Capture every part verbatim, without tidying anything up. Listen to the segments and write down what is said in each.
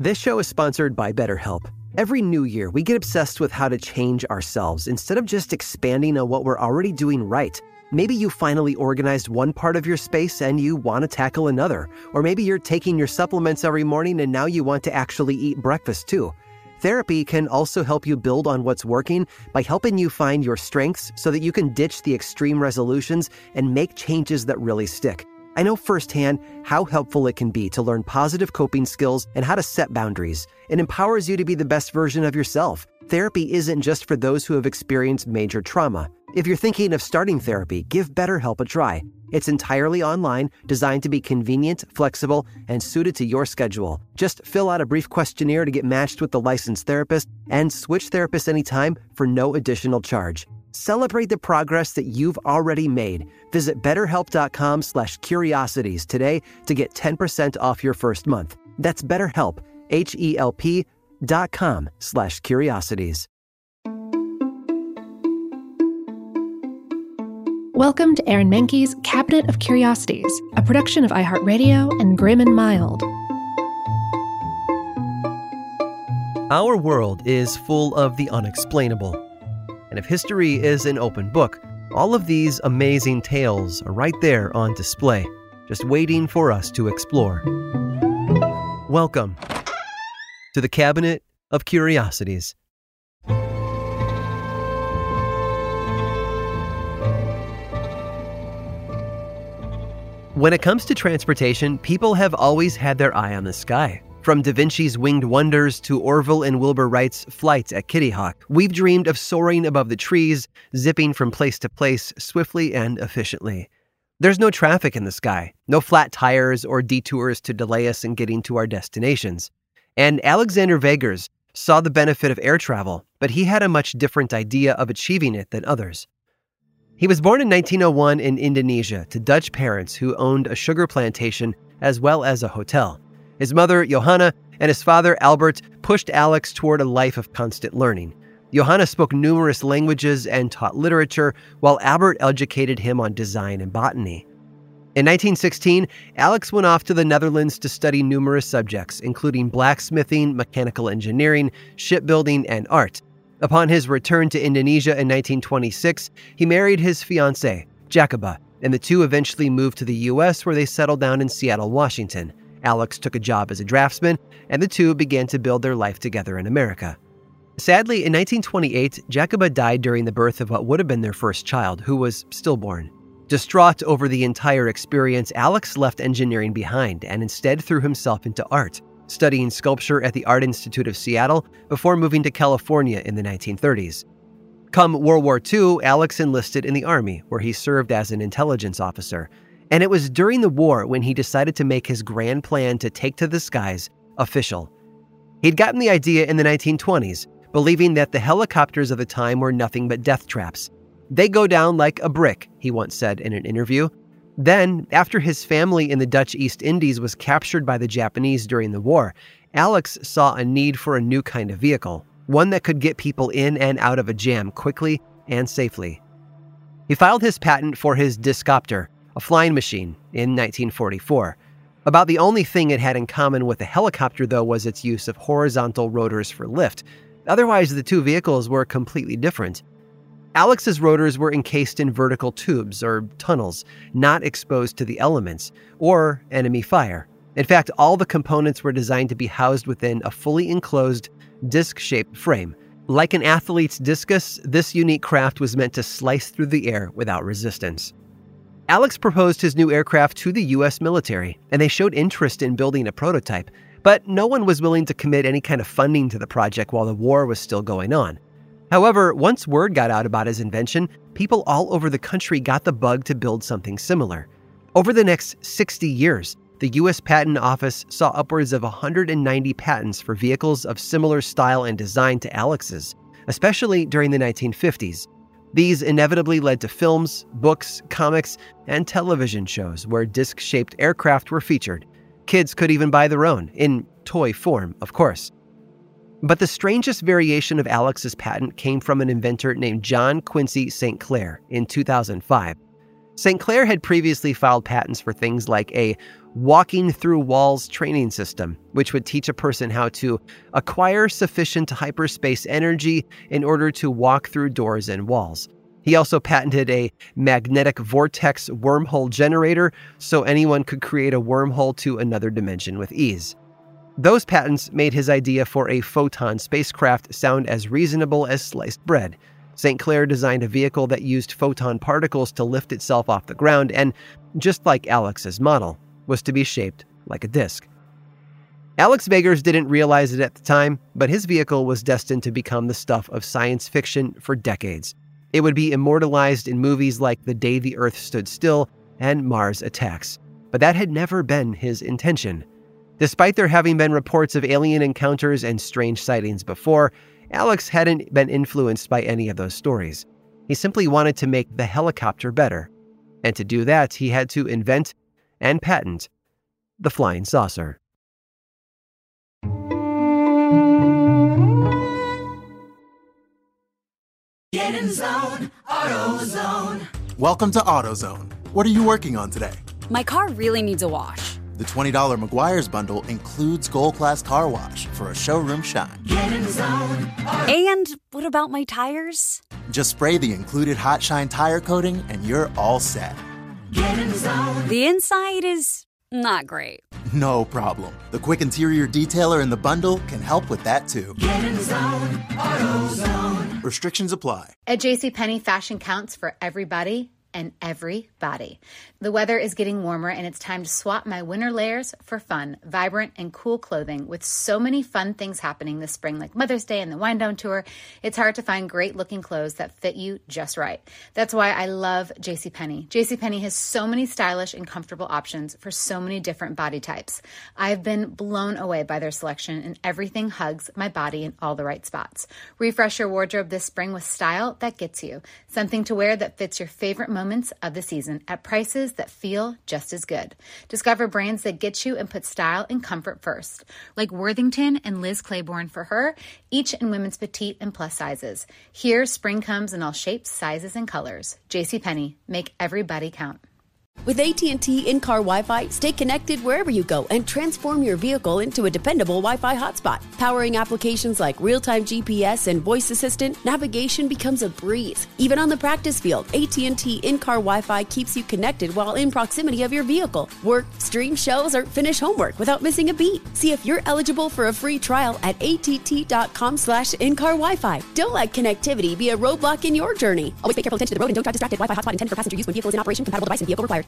This show is sponsored by BetterHelp. Every new year, we get obsessed with how to change ourselves instead of just expanding on what we're already doing right. Maybe you finally organized one part of your space and you want to tackle another. Or maybe you're taking your supplements every morning and now you want to actually eat breakfast too. Therapy can also help you build on what's working by helping you find your strengths so that you can ditch the extreme resolutions and make changes that really stick. I know firsthand how helpful it can be to learn positive coping skills and how to set boundaries. It empowers you to be the best version of yourself. Therapy isn't just for those who have experienced major trauma. If you're thinking of starting therapy, give BetterHelp a try. It's entirely online, designed to be convenient, flexible, and suited to your schedule. Just fill out a brief questionnaire to get matched with the licensed therapist and switch therapists anytime for no additional charge. Celebrate the progress that you've already made. Visit betterhelp.com slash curiosities today to get ten percent off your first month. That's BetterHelp, H-E-L-P dot com slash curiosities. Welcome to Aaron Mahnke's Cabinet of Curiosities, a production of iHeartRadio and Grim and Mild. Our world is full of the unexplainable. And if history is an open book, all of these amazing tales are right there on display, just waiting for us to explore. Welcome to the Cabinet of Curiosities. When it comes to transportation, people have always had their eye on the sky. From Da Vinci's Winged Wonders to Orville and Wilbur Wright's flights at Kitty Hawk, we've dreamed of soaring above the trees, zipping from place to place swiftly and efficiently. There's no traffic in the sky, no flat tires or detours to delay us in getting to our destinations. And Alexander Weggers saw the benefit of air travel, but he had a much different idea of achieving it than others. He was born in nineteen oh one in Indonesia to Dutch parents who owned a sugar plantation as well as a hotel. His mother, Johanna, and his father, Albert, pushed Alex toward a life of constant learning. Johanna spoke numerous languages and taught literature, while Albert educated him on design and botany. In nineteen sixteen, Alex went off to the Netherlands to study numerous subjects, including blacksmithing, mechanical engineering, shipbuilding, and art. Upon his return to Indonesia in nineteen twenty-six, he married his fiancée, Jacoba, and the two eventually moved to the U S where they settled down in Seattle, Washington. Alex took a job as a draftsman, and the two began to build their life together in America. Sadly, in nineteen twenty-eight, Jacoba died during the birth of what would have been their first child, who was stillborn. Distraught over the entire experience, Alex left engineering behind and instead threw himself into art, studying sculpture at the Art Institute of Seattle before moving to California in the nineteen thirties. Come World War Two, Alex enlisted in the Army, where he served as an intelligence officer. And it was during the war when he decided to make his grand plan to take to the skies official. He'd gotten the idea in the nineteen twenties, believing that the helicopters of the time were nothing but death traps. They go down like a brick, he once said in an interview. Then, after his family in the Dutch East Indies was captured by the Japanese during the war, Alex saw a need for a new kind of vehicle, one that could get people in and out of a jam quickly and safely. He filed his patent for his Discopter, a flying machine, in nineteen forty-four. About the only thing it had in common with a helicopter, though, was its use of horizontal rotors for lift. Otherwise, the two vehicles were completely different. Alex's rotors were encased in vertical tubes or tunnels, not exposed to the elements or enemy fire. In fact, all the components were designed to be housed within a fully enclosed, disc-shaped frame. Like an athlete's discus, this unique craft was meant to slice through the air without resistance. Alex proposed his new aircraft to the U S military, and they showed interest in building a prototype, but no one was willing to commit any kind of funding to the project while the war was still going on. However, once word got out about his invention, people all over the country got the bug to build something similar. Over the next sixty years, the U S Patent Office saw upwards of one hundred ninety patents for vehicles of similar style and design to Alex's, especially during the nineteen fifties. These inevitably led to films, books, comics, and television shows where disc-shaped aircraft were featured. Kids could even buy their own, in toy form, of course. But the strangest variation of Alex's patent came from an inventor named John Quincy Saint Clair in two thousand five. Saint Clair had previously filed patents for things like a walking through walls training system, which would teach a person how to acquire sufficient hyperspace energy in order to walk through doors and walls. He also patented a magnetic vortex wormhole generator so anyone could create a wormhole to another dimension with ease. Those patents made his idea for a photon spacecraft sound as reasonable as sliced bread. Saint Clair designed a vehicle that used photon particles to lift itself off the ground and, just like Alex's model, was to be shaped like a disc. Alex Vegers didn't realize it at the time, but his vehicle was destined to become the stuff of science fiction for decades. It would be immortalized in movies like The Day the Earth Stood Still and Mars Attacks. But that had never been his intention. Despite there having been reports of alien encounters and strange sightings before, Alex hadn't been influenced by any of those stories. He simply wanted to make the helicopter better. And to do that, he had to invent and patent the flying saucer. Get in zone, AutoZone. Welcome to AutoZone. What are you working on today? My car really needs a wash. The twenty dollars Meguiar's bundle includes Gold Class Car Wash for a showroom shine. Get in zone. And what about my tires? Just spray the included Hot Shine tire coating and you're all set. Get in zone. The inside is not great. No problem. The quick interior detailer in the bundle can help with that too. Get in zone, AutoZone. Restrictions apply. At JCPenney, fashion counts for everybody and everybody. The weather is getting warmer and it's time to swap my winter layers for fun, vibrant, and cool clothing. With so many fun things happening this spring, like Mother's Day and the Wind Down Tour, it's hard to find great looking clothes that fit you just right. That's why I love JCPenney. JCPenney has so many stylish and comfortable options for so many different body types. I've been blown away by their selection, and everything hugs my body in all the right spots. Refresh your wardrobe this spring with style that gets you. Something to wear that fits your favorite moments of the season at prices that feel just as good. Discover brands that get you and put style and comfort first, like Worthington and Liz Claiborne for her, each in women's petite and plus sizes. Here, spring comes in all shapes, sizes, and colors. JCPenney, make everybody count. With A T and T in-car Wi-Fi, stay connected wherever you go and transform your vehicle into a dependable Wi-Fi hotspot. Powering applications like real-time G P S and voice assistant, navigation becomes a breeze. Even on the practice field, A T and T in-car Wi-Fi keeps you connected while in proximity of your vehicle. Work, stream shows, or finish homework without missing a beat. See if you're eligible for a free trial at att.com slash in-car Wi-Fi. Don't let connectivity be a roadblock in your journey. Always pay careful attention to the road and don't drive distracted. Wi-Fi hotspot intended for passenger use when vehicle is in operation. Compatible device and vehicle required.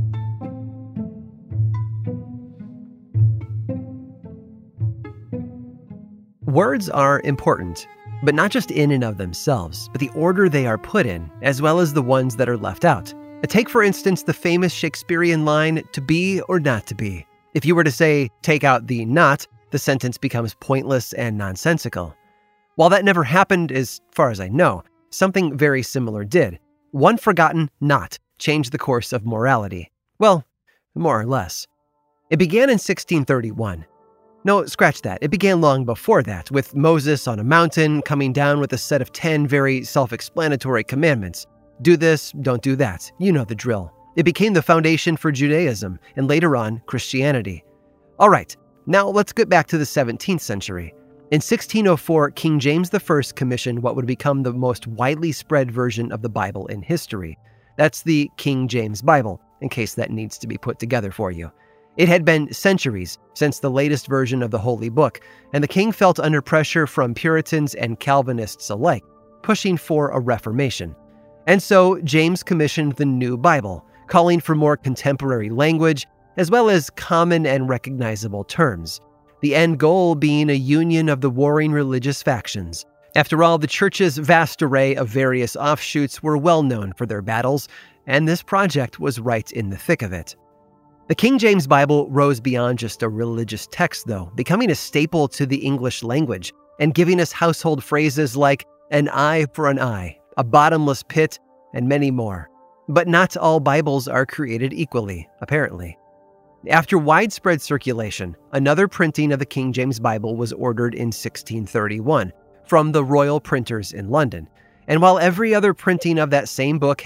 Words are important, but not just in and of themselves, but the order they are put in, as well as the ones that are left out. Take, for instance, the famous Shakespearean line, "to be or not to be." If you were to say, take out the not, the sentence becomes pointless and nonsensical. While that never happened, as far as I know, something very similar did. One forgotten not changed the course of morality. Well, more or less. It began in sixteen thirty-one. No, scratch that. It began long before that, with Moses on a mountain coming down with a set of ten very self-explanatory commandments. Do this, don't do that. You know the drill. It became the foundation for Judaism, and later on, Christianity. All right, now let's get back to the seventeenth century. In sixteen oh four, King James the First commissioned what would become the most widely spread version of the Bible in history. That's the King James Bible, in case that needs to be put together for you. It had been centuries since the latest version of the Holy Book, and the king felt under pressure from Puritans and Calvinists alike, pushing for a reformation. And so James commissioned the New Bible, calling for more contemporary language, as well as common and recognizable terms. The end goal being a union of the warring religious factions. After all, the church's vast array of various offshoots were well known for their battles, and this project was right in the thick of it. The King James Bible rose beyond just a religious text, though, becoming a staple to the English language and giving us household phrases like an eye for an eye, a bottomless pit, and many more. But not all Bibles are created equally, apparently. After widespread circulation, another printing of the King James Bible was ordered in sixteen thirty-one from the Royal Printers in London. And while every other printing of that same book had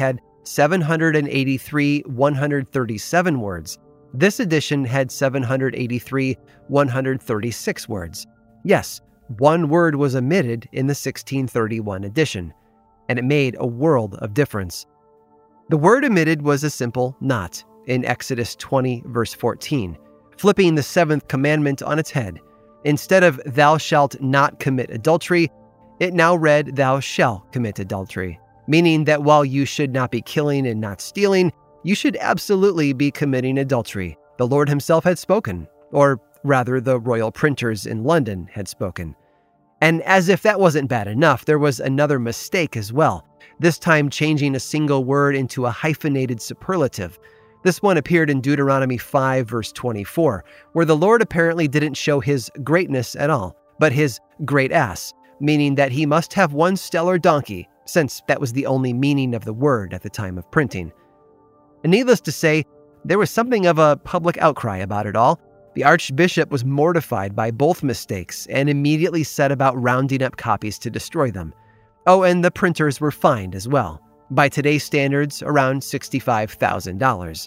seven hundred eighty-three thousand one hundred thirty-seven words. This edition had seven hundred eighty-three thousand one hundred thirty-six words. Yes, one word was omitted in the sixteen thirty-one edition, and it made a world of difference. The word omitted was a simple not in Exodus twenty, verse fourteen, flipping the seventh commandment on its head. Instead of thou shalt not commit adultery, it now read thou shalt commit adultery, meaning that while you should not be killing and not stealing, you should absolutely be committing adultery. The Lord himself had spoken, or rather the royal printers in London had spoken. And as if that wasn't bad enough, there was another mistake as well, this time changing a single word into a hyphenated superlative. This one appeared in Deuteronomy five, verse twenty-four, where the Lord apparently didn't show his greatness at all, but his great ass, meaning that he must have one stellar donkey, since that was the only meaning of the word at the time of printing. And needless to say, there was something of a public outcry about it all. The archbishop was mortified by both mistakes and immediately set about rounding up copies to destroy them. Oh, and the printers were fined as well. By today's standards, around sixty-five thousand dollars.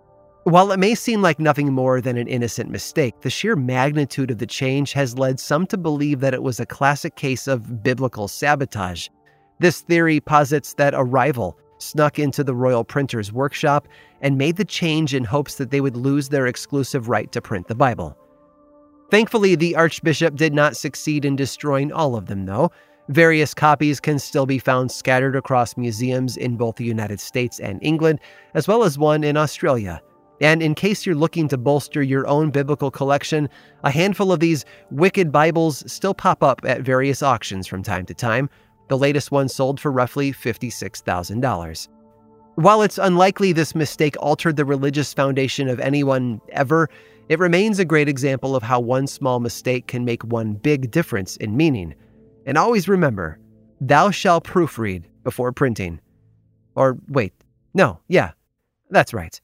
While it may seem like nothing more than an innocent mistake, the sheer magnitude of the change has led some to believe that it was a classic case of biblical sabotage. This theory posits that a rival snuck into the royal printer's workshop and made the change in hopes that they would lose their exclusive right to print the Bible. Thankfully, the archbishop did not succeed in destroying all of them, though. Various copies can still be found scattered across museums in both the United States and England, as well as one in Australia. And in case you're looking to bolster your own biblical collection, a handful of these wicked Bibles still pop up at various auctions from time to time. The latest one sold for roughly fifty-six thousand dollars. While it's unlikely this mistake altered the religious foundation of anyone ever, it remains a great example of how one small mistake can make one big difference in meaning. And always remember, thou shalt proofread before printing. Or wait, no, yeah, that's right.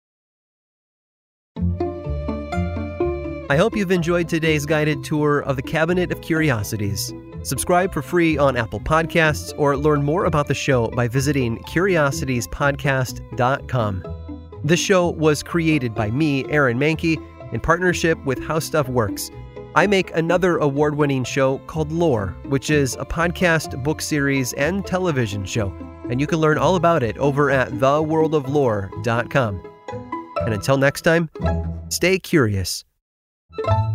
I hope you've enjoyed today's guided tour of the Cabinet of Curiosities. Subscribe for free on Apple Podcasts or learn more about the show by visiting curiosities podcast dot com. This show was created by me, Aaron Mahnke, in partnership with How Stuff Works. I make another award-winning show called Lore, which is a podcast, book series, and television show, and you can learn all about it over at the world of lore dot com. And until next time, stay curious.